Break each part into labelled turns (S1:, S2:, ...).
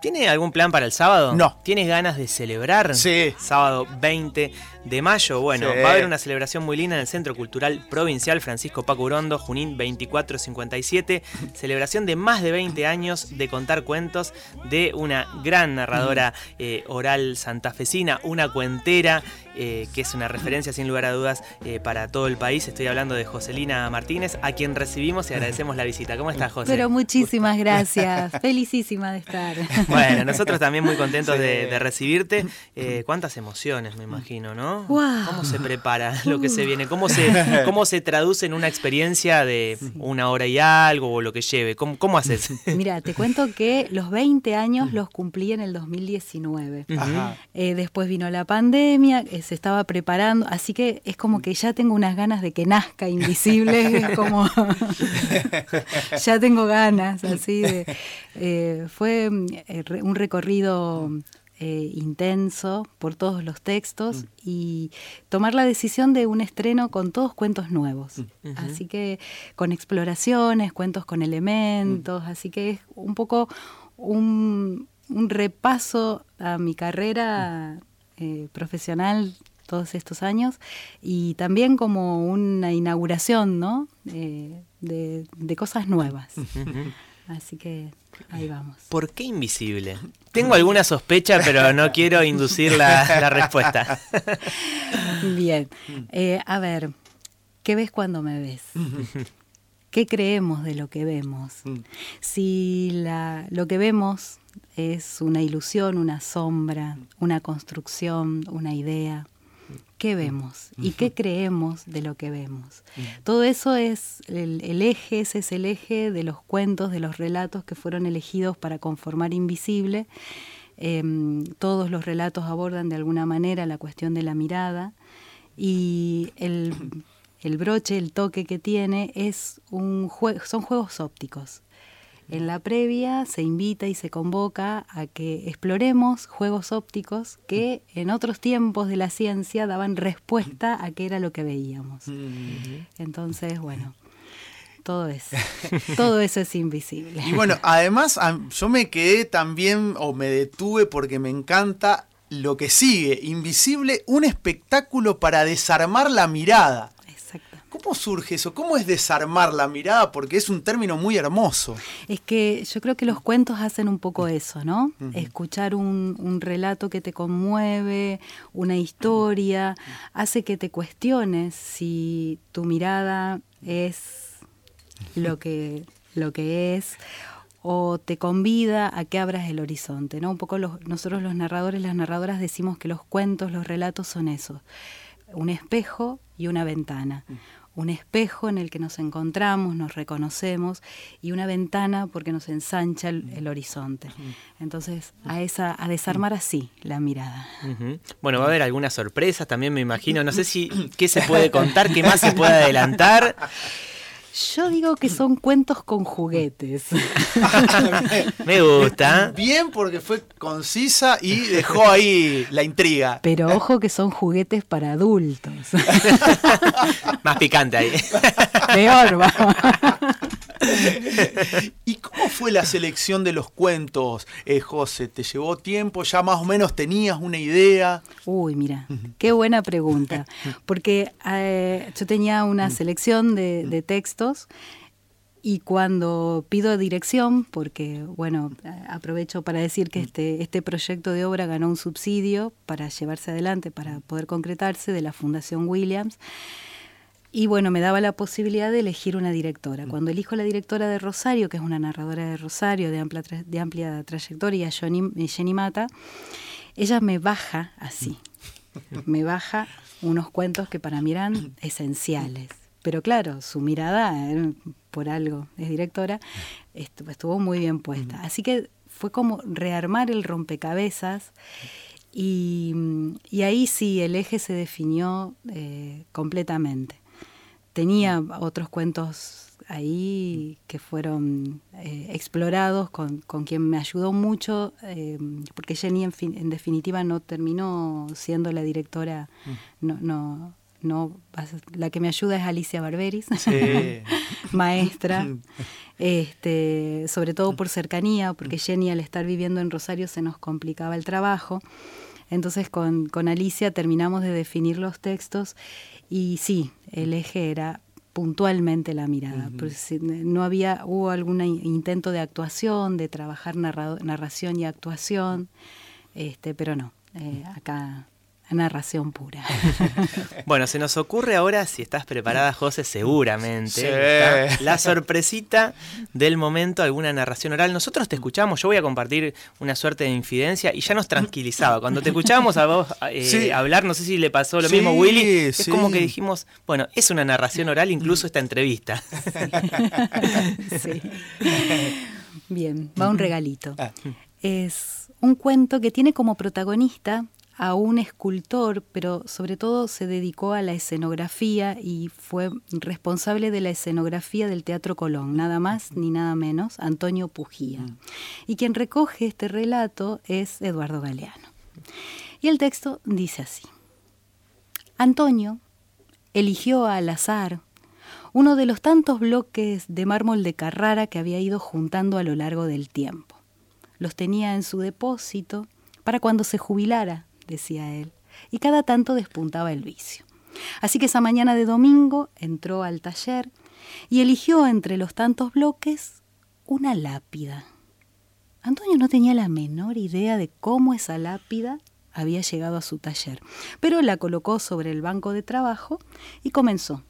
S1: ¿Tiene algún plan para el sábado?
S2: No.
S1: ¿Tienes ganas de celebrar?
S2: Sí.
S1: Sábado 20 de mayo. Bueno,
S2: Sí.
S1: va a haber una celebración muy linda en el Centro Cultural Provincial Francisco Paco Urondo, Junín 2457. Celebración de más de 20 años de contar cuentos de una gran narradora oral santafesina, una cuentera que es una referencia sin lugar a dudas para todo el país. Estoy hablando de Joselina Martínez, a quien recibimos y agradecemos la visita. ¿Cómo estás, José?
S3: Pero muchísimas gracias. Felicísima de estar.
S1: Bueno, nosotros también muy contentos de recibirte. Cuántas emociones, me imagino, ¿no?
S3: Wow.
S1: ¿Cómo se prepara lo que se viene? ¿Cómo se traduce en una experiencia de una hora y algo o lo que lleve? ¿Cómo haces?
S3: Mira, te cuento que los 20 años los cumplí en el 2019.
S2: Ajá.
S3: Después vino la pandemia, se estaba preparando, así que es como que ya tengo unas ganas de que nazca Invisible, es como ya tengo ganas, así de... fue un recorrido intenso por todos los textos y tomar la decisión de un estreno con todos cuentos nuevos. Así que con exploraciones, cuentos con elementos, así que es un poco un repaso a mi carrera profesional todos estos años y también como una inauguración, ¿no? de cosas nuevas. Así que ahí vamos.
S1: ¿Por qué Invisible? Tengo alguna sospecha, pero no quiero inducir la respuesta.
S3: Bien. A ver, ¿qué ves cuando me ves? ¿Qué creemos de lo que vemos? Si lo que vemos es una ilusión, una sombra, una construcción, una idea, ¿qué vemos? ¿Y qué creemos de lo que vemos? Todo eso es el eje, ese es el eje de los cuentos, de los relatos que fueron elegidos para conformar Invisible. Todos los relatos abordan de alguna manera la cuestión de la mirada y el broche, el toque que tiene es son juegos ópticos. En la previa se invita y se convoca a que exploremos juegos ópticos que en otros tiempos de la ciencia daban respuesta a qué era lo que veíamos. Entonces, bueno, todo eso es Invisible.
S2: Y bueno, además yo me quedé también, o me detuve porque me encanta lo que sigue. Invisible, un espectáculo para desarmar la mirada. ¿Cómo surge eso? ¿Cómo es desarmar la mirada? Porque es un término muy hermoso.
S3: Es que yo creo que los cuentos hacen un poco eso, ¿no? Escuchar un relato que te conmueve, una historia, hace que te cuestiones si tu mirada es lo que es o te convida a que abras el horizonte, ¿no? Un poco nosotros los narradores, las narradoras decimos que los cuentos, los relatos son eso, un espejo y una ventana. Un espejo en el que nos encontramos, nos reconocemos, y una ventana porque nos ensancha el horizonte. Entonces, a desarmar así la mirada.
S1: Bueno, va a haber algunas sorpresas también, me imagino. No sé qué se puede contar, qué más se puede adelantar.
S3: Yo digo que son cuentos con juguetes.
S1: Me gusta.
S2: Bien, porque fue concisa y dejó ahí la intriga.
S3: Pero ojo que son juguetes para adultos.
S1: Más picante ahí.
S3: Peor, vamos.
S2: ¿Y cómo fue la selección de los cuentos, José? ¿Te llevó tiempo? ¿Ya más o menos tenías una idea?
S3: Uy, mira, qué buena pregunta. Porque yo tenía una selección de textos y cuando pido dirección, porque, bueno, aprovecho para decir que este proyecto de obra ganó un subsidio para llevarse adelante, para poder concretarse, de la Fundación Williams. Y bueno, me daba la posibilidad de elegir una directora. Cuando elijo la directora de Rosario, que es una narradora de Rosario de amplia trayectoria, Jenny Mata, ella me baja así. Me baja unos cuentos que para mí eran esenciales. Pero claro, su mirada, por algo es directora, estuvo muy bien puesta. Así que fue como rearmar el rompecabezas y ahí sí el eje se definió completamente. Tenía otros cuentos ahí que fueron explorados con quien me ayudó mucho, porque Jenny en definitiva no terminó siendo la directora, no no, la que me ayuda es Alicia Barberis,
S2: sí.
S3: maestra, sobre todo por cercanía, porque Jenny al estar viviendo en Rosario se nos complicaba el trabajo. Entonces con Alicia terminamos de definir los textos y sí, el eje era puntualmente la mirada. Hubo algún intento de actuación, de trabajar narración y actuación, pero no, acá narración pura.
S1: Bueno, se nos ocurre ahora, si estás preparada, José, seguramente,
S2: sí.
S1: la sorpresita del momento, alguna narración oral. Nosotros te escuchamos, yo voy a compartir una suerte de infidencia y ya nos tranquilizaba. Cuando te escuchábamos a vos
S2: sí.
S1: hablar, no sé si le pasó lo
S2: sí,
S1: mismo, Willy, es
S2: sí.
S1: como que dijimos, bueno, es una narración oral incluso esta entrevista.
S3: Sí. Bien, va un regalito. Es un cuento que tiene como protagonista a un escultor, pero sobre todo se dedicó a la escenografía y fue responsable de la escenografía del Teatro Colón, nada más ni nada menos, Antonio Pugía. Y quien recoge este relato es Eduardo Galeano. Y el texto dice así: Antonio eligió al azar uno de los tantos bloques de mármol de Carrara que había ido juntando a lo largo del tiempo. Los tenía en su depósito para cuando se jubilara, decía él, y cada tanto despuntaba el vicio. Así que esa mañana de domingo entró al taller y eligió entre los tantos bloques una lápida. Antonio no tenía la menor idea de cómo esa lápida había llegado a su taller, pero la colocó sobre el banco de trabajo y comenzó.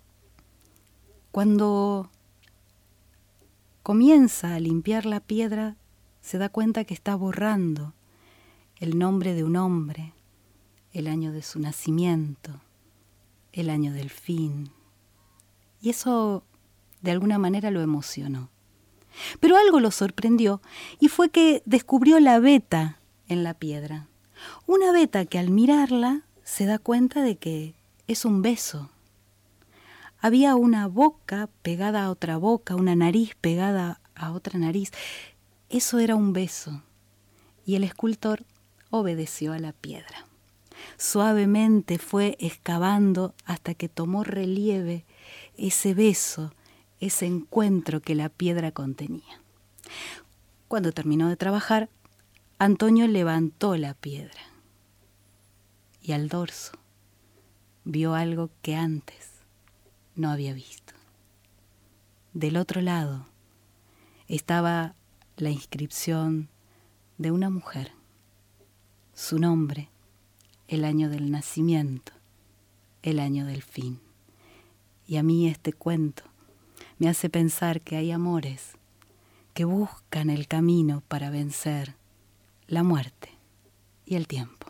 S3: Cuando comienza a limpiar la piedra, se da cuenta que está borrando el nombre de un hombre, el año de su nacimiento, el año del fin. Y eso de alguna manera lo emocionó. Pero algo lo sorprendió y fue que descubrió la veta en la piedra. Una veta que al mirarla se da cuenta de que es un beso. Había una boca pegada a otra boca, una nariz pegada a otra nariz. Eso era un beso. Y el escultor obedeció a la piedra. Suavemente fue excavando hasta que tomó relieve ese beso, ese encuentro que la piedra contenía. Cuando terminó de trabajar, Antonio levantó la piedra y al dorso vio algo que antes no había visto. Del otro lado estaba la inscripción de una mujer, su nombre, el año del nacimiento, el año del fin. Y a mí este cuento me hace pensar que hay amores que buscan el camino para vencer la muerte y el tiempo.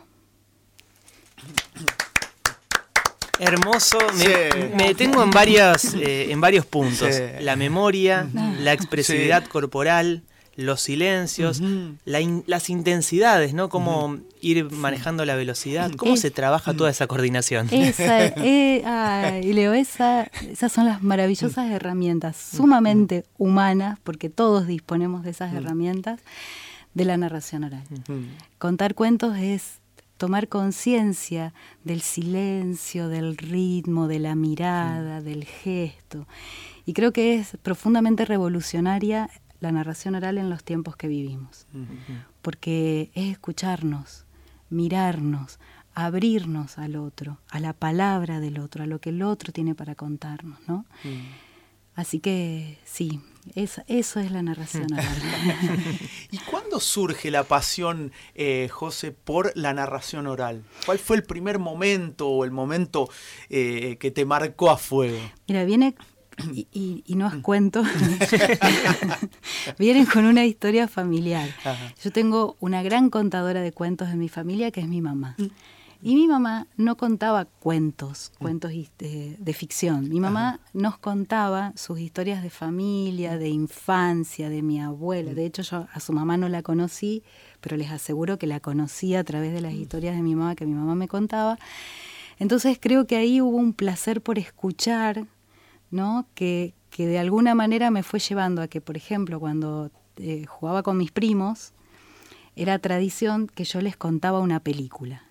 S1: Hermoso,
S2: Sí.
S1: me detengo en varios puntos.
S2: Sí.
S1: La memoria, la expresividad corporal, los silencios, las intensidades, ¿no? Cómo ir manejando la velocidad, cómo se trabaja toda esa coordinación.
S3: Leo, esas son las maravillosas herramientas, sumamente humanas, porque todos disponemos de esas herramientas, de la narración oral. Contar cuentos es tomar conciencia del silencio, del ritmo, de la mirada, del gesto. Y creo que es profundamente revolucionaria la narración oral en los tiempos que vivimos. Porque es escucharnos, mirarnos, abrirnos al otro, a la palabra del otro, a lo que el otro tiene para contarnos, ¿no? Así que sí, eso es la narración oral.
S2: ¿Y cuándo surge la pasión, José, por la narración oral? ¿Cuál fue el primer momento o el momento que te marcó a fuego?
S3: Mira, viene, y no os cuento, vienen con una historia familiar. Ajá. Yo tengo una gran contadora de cuentos en mi familia, que es mi mamá. Y mi mamá no contaba cuentos de ficción. Mi mamá nos contaba sus historias de familia, de infancia, de mi abuela. De hecho, yo a su mamá no la conocí, pero les aseguro que la conocí a través de las historias de mi mamá que mi mamá me contaba. Entonces creo que ahí hubo un placer por escuchar, ¿no? Que de alguna manera me fue llevando a que, por ejemplo, cuando jugaba con mis primos, era tradición que yo les contaba una película.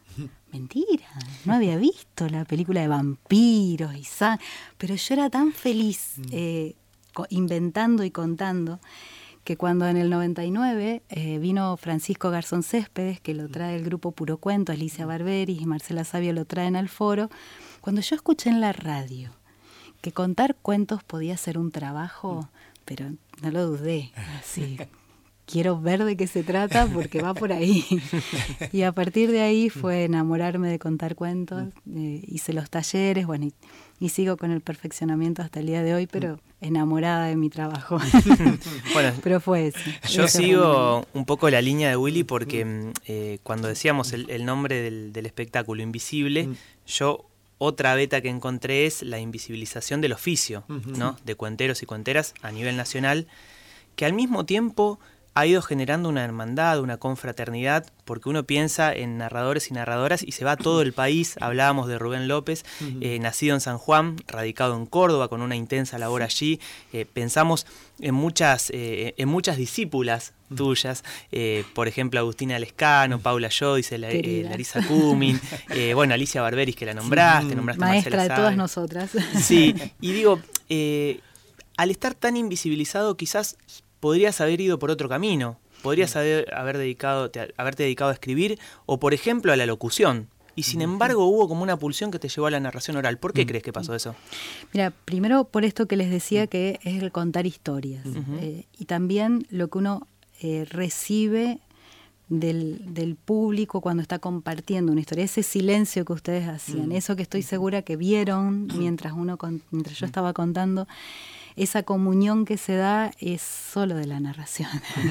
S3: mentira, no había visto la película de vampiros y pero yo era tan feliz inventando y contando que cuando en el 99 vino Francisco Garzón Céspedes, que lo trae el grupo Puro Cuento, Alicia Barberis y Marcela Sabio lo traen al foro, cuando yo escuché en la radio que contar cuentos podía ser un trabajo, pero no lo dudé, así... Quiero ver de qué se trata porque va por ahí. Y a partir de ahí fue enamorarme de contar cuentos, hice los talleres, bueno, y sigo con el perfeccionamiento hasta el día de hoy, pero enamorada de mi trabajo.
S1: Bueno,
S3: pero fue eso.
S1: Yo sigo un poco la línea de Willy porque cuando decíamos el nombre del espectáculo, Invisible, yo... Otra beta que encontré es la invisibilización del oficio, ¿no? De cuenteros y cuenteras a nivel nacional, que al mismo tiempo ha ido generando una hermandad, una confraternidad, porque uno piensa en narradores y narradoras y se va a todo el país. Hablábamos de Rubén López, nacido en San Juan, radicado en Córdoba, con una intensa labor allí. Pensamos en muchas discípulas tuyas, por ejemplo Agustina Lescano, Paula Joyce, Larisa Cumin, bueno, Alicia Barberis, que la nombraste
S3: maestra de
S1: Marcela
S3: todas nosotras.
S1: Sí, y digo, al estar tan invisibilizado quizás podrías haber ido por otro camino, podrías haberte dedicado a escribir o por ejemplo a la locución. Y sin embargo hubo como una pulsión que te llevó a la narración oral. ¿Por qué crees que pasó eso?
S3: Mira, primero por esto que les decía que es el contar historias. Y también lo que uno recibe del público cuando está compartiendo una historia. Ese silencio que ustedes hacían, eso que estoy segura que vieron mientras yo estaba contando, esa comunión que se da es solo de la narración.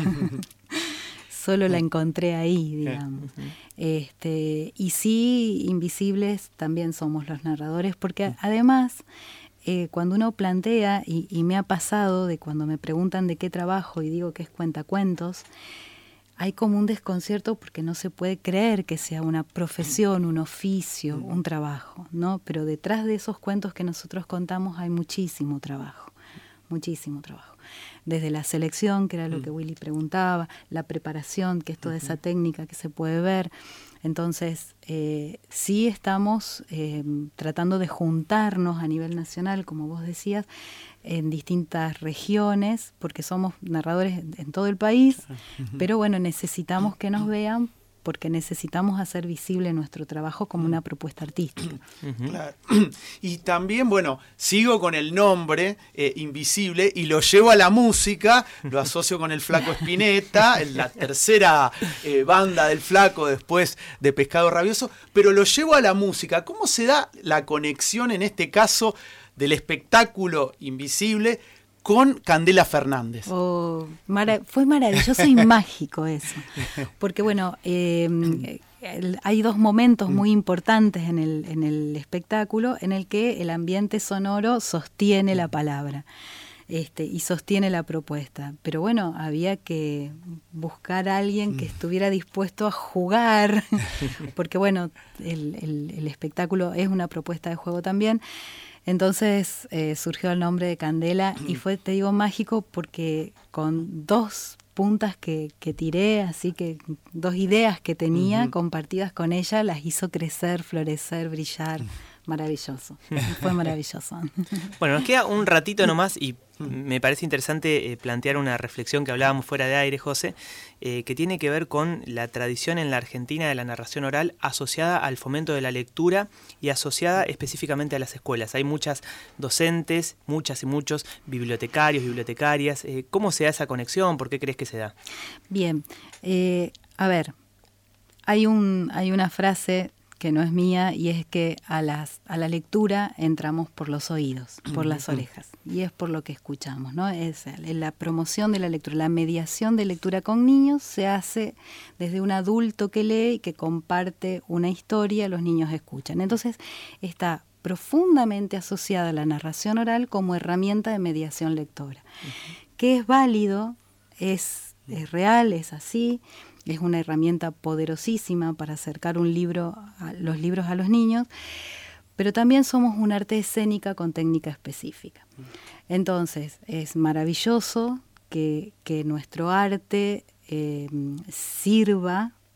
S3: Solo la encontré ahí, digamos. Y sí, invisibles también somos los narradores, porque además, cuando uno plantea, y me ha pasado de cuando me preguntan de qué trabajo y digo que es cuentacuentos, hay como un desconcierto porque no se puede creer que sea una profesión, un oficio, un trabajo, ¿no? Pero detrás de esos cuentos que nosotros contamos hay muchísimo trabajo. Muchísimo trabajo. Desde la selección, que era lo que Willy preguntaba, la preparación, que es toda esa técnica que se puede ver. Entonces, sí estamos tratando de juntarnos a nivel nacional, como vos decías, en distintas regiones, porque somos narradores en todo el país, pero bueno, necesitamos que nos vean porque necesitamos hacer visible nuestro trabajo como una propuesta artística.
S2: Claro. Y también, bueno, sigo con el nombre Invisible y lo llevo a la música, lo asocio con el Flaco Spinetta, la tercera banda del Flaco después de Pescado Rabioso, pero lo llevo a la música. ¿Cómo se da la conexión en este caso del espectáculo Invisible con Candela Fernández?
S3: Fue maravilloso y mágico eso. Porque bueno, hay dos momentos muy importantes en el espectáculo en el que el ambiente sonoro sostiene la palabra. Y sostiene la propuesta. Pero bueno, había que buscar a alguien que estuviera dispuesto a jugar, porque bueno, el espectáculo es una propuesta de juego también. Entonces surgió el nombre de Candela y fue, te digo, mágico porque con dos puntas que tiré, así que dos ideas que tenía compartidas con ella, las hizo crecer, florecer, brillar. Maravilloso, fue maravilloso.
S1: Bueno, nos queda un ratito nomás y me parece interesante plantear una reflexión que hablábamos fuera de aire, José, que tiene que ver con la tradición en la Argentina de la narración oral asociada al fomento de la lectura y asociada específicamente a las escuelas. Hay muchas docentes, muchas y muchos bibliotecarios, bibliotecarias. ¿Cómo se da esa conexión? ¿Por qué crees que se da?
S3: Bien, a ver, hay una frase que no es mía y es que a la lectura entramos por los oídos, por las orejas, y es por lo que escuchamos, ¿no? Es la promoción de la lectura, la mediación de lectura con niños se hace desde un adulto que lee y que comparte una historia, los niños escuchan. Entonces está profundamente asociada a la narración oral como herramienta de mediación lectora, que es válido, es real, es así. Es una herramienta poderosísima para acercar los libros a los niños, pero también somos un arte escénica con técnica específica. Entonces, es maravilloso que nuestro arte sirva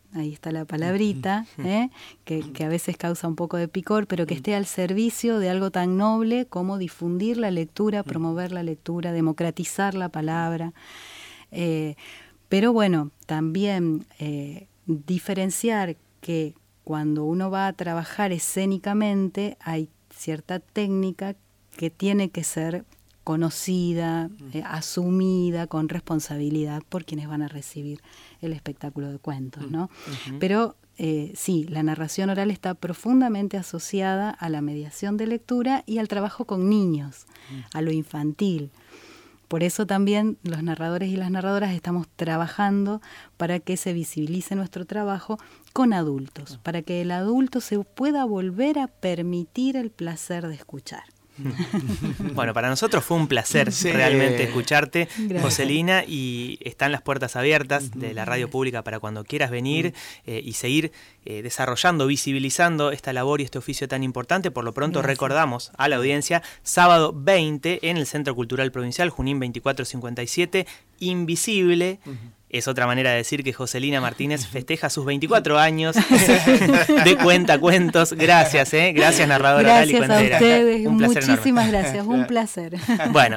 S3: ahí está la palabrita, que a veces causa un poco de picor, pero que esté al servicio de algo tan noble como difundir la lectura, promover la lectura, democratizar la palabra. Pero bueno, también diferenciar que cuando uno va a trabajar escénicamente hay cierta técnica que tiene que ser conocida, asumida, con responsabilidad por quienes van a recibir el espectáculo de cuentos, ¿no? Pero sí, la narración oral está profundamente asociada a la mediación de lectura y al trabajo con niños, a lo infantil. Por eso también los narradores y las narradoras estamos trabajando para que se visibilice nuestro trabajo con adultos, para que el adulto se pueda volver a permitir el placer de escuchar.
S1: Bueno, para nosotros fue un placer realmente escucharte, gracias. Joselina, y están las puertas abiertas de la radio pública para cuando quieras venir y seguir desarrollando, visibilizando esta labor y este oficio tan importante. Por lo pronto, gracias. Recordamos a la audiencia, sábado 20 en el Centro Cultural Provincial, Junín 2457, Invisible. Es otra manera de decir que Joselina Martínez festeja sus 24 años de cuentacuentos. Gracias, gracias, narradora oral y cuentera.
S3: Gracias a ustedes,
S1: un placer
S3: muchísimas
S1: enorme.
S3: Gracias, un placer.
S1: Bueno,